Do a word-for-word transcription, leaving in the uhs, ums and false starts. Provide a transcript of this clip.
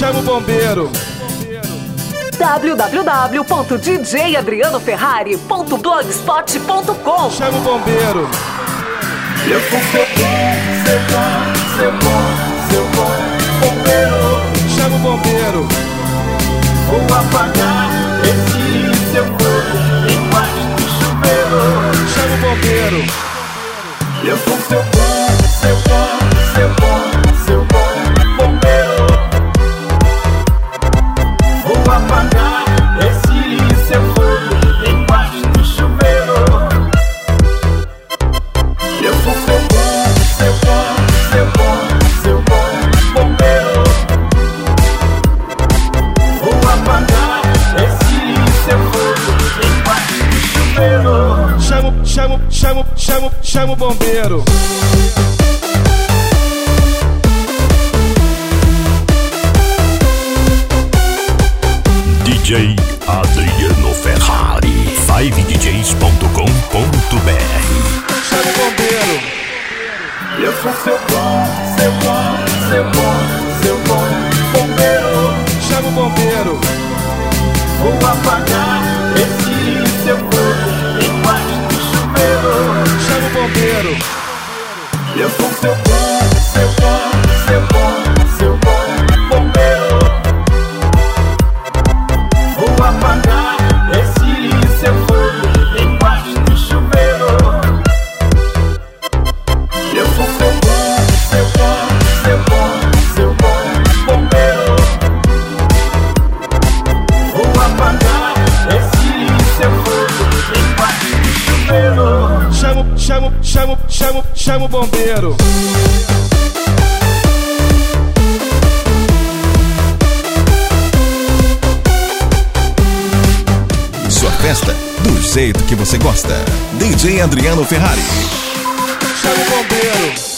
Chama o bombeiro. w w w ponto d j adriano ferrari ponto blogspot ponto com. Chama o bombeiro. Eu sou seu bom, seu bom, seu bom, seu bom bombeiro. Chama o bombeiro. Vou apagar esse seu fogo embaixo do chuveiro. Chama o bombeiro. Eu sou seu bom, seu bom, seu bom, seu bom bombeiro. Vou apagar esse seu fogo embaixo do chuveiro. Eu sou seu bom, seu bom, seu bom, seu bom bombeiro. Vou apagar esse seu fogo embaixo do chuveiro. Chama, chama, chama, chama, chama o bombeiro. D J Adriano Ferrari, five d js ponto com ponto b r. Chama o bombeiro. Eu sou seu bom, seu bom, seu bom, seu bom bombeiro. Chama o bombeiro. Vou apagar esse seu fogo embaixo do chuveiro. Chama o bombeiro. Eu sou seu bom, seu bom, seu bom, seu bom bombeiro. Vou apagar esse seu fogo embaixo do chuveiro. Eu sou seu bom, seu bom, seu bom, seu bom bombeiro. Vou apagar esse seu fogo embaixo do chuveiro. Chama, chama, chama, chama, chama o bombeiro. Sua festa do jeito que você gosta. D J Adriano Ferrari. Chama o bombeiro.